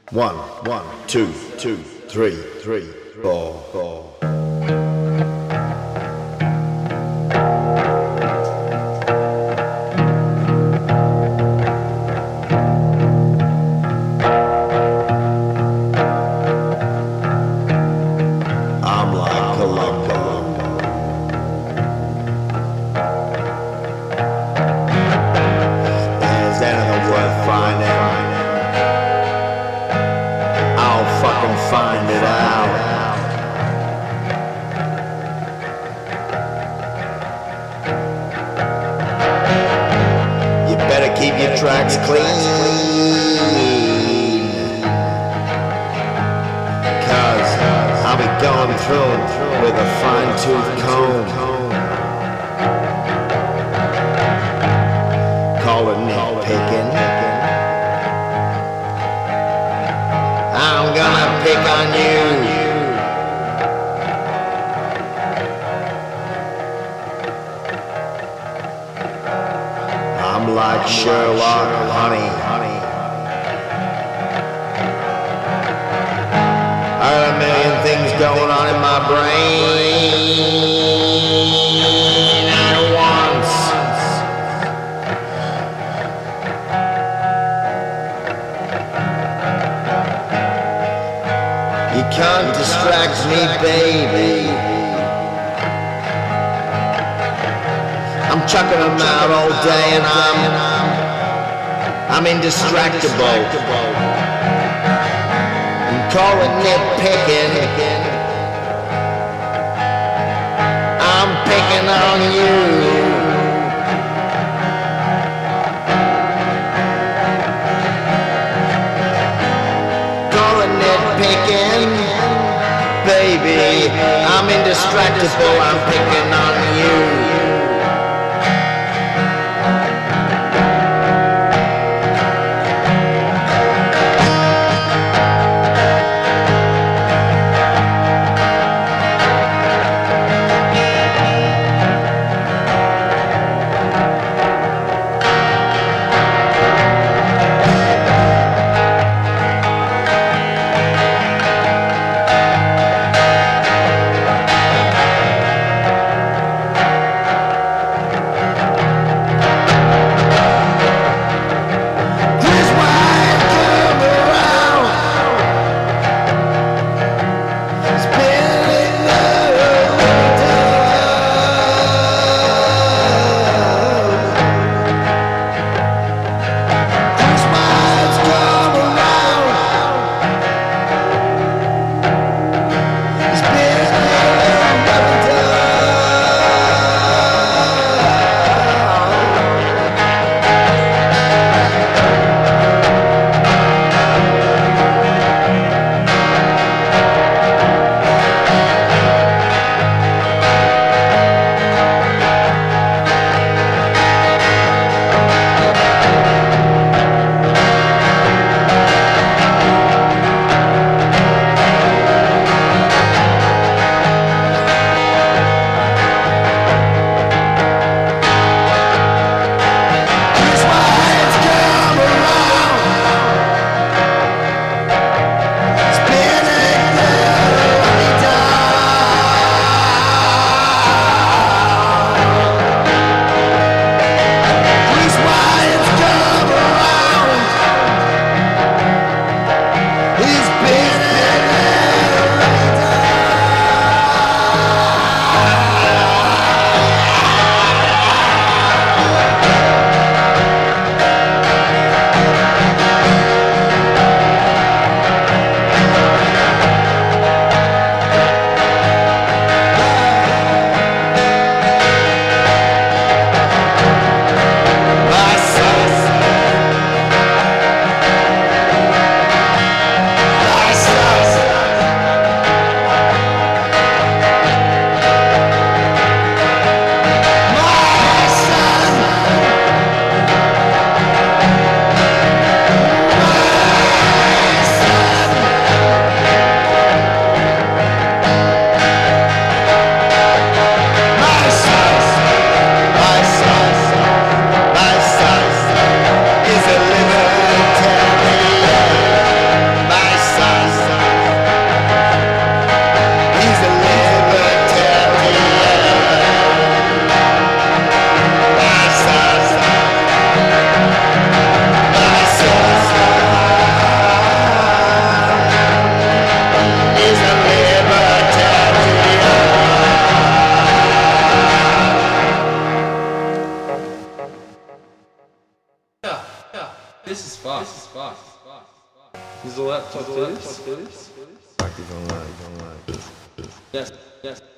One, two, three, four. I'm like Columbo. Is anything worth finding? I'll fucking find it out. You better keep your tracks clean, 'cause I'll be going through with a fine-tooth comb. Call it nitpicking. I'm gonna pick on you. I'm like Sherlock, honey. I got a million things going on in my brain at once. You can't distract me, baby. I'm chucking them out all day and I'm indistractable. And call it nitpicking. I'm picking on you. Call it nitpicking, baby. I'm indistractable. I'm picking on you. This is fast. This is fast. Is the laptop this? Active online. Yes. Yes.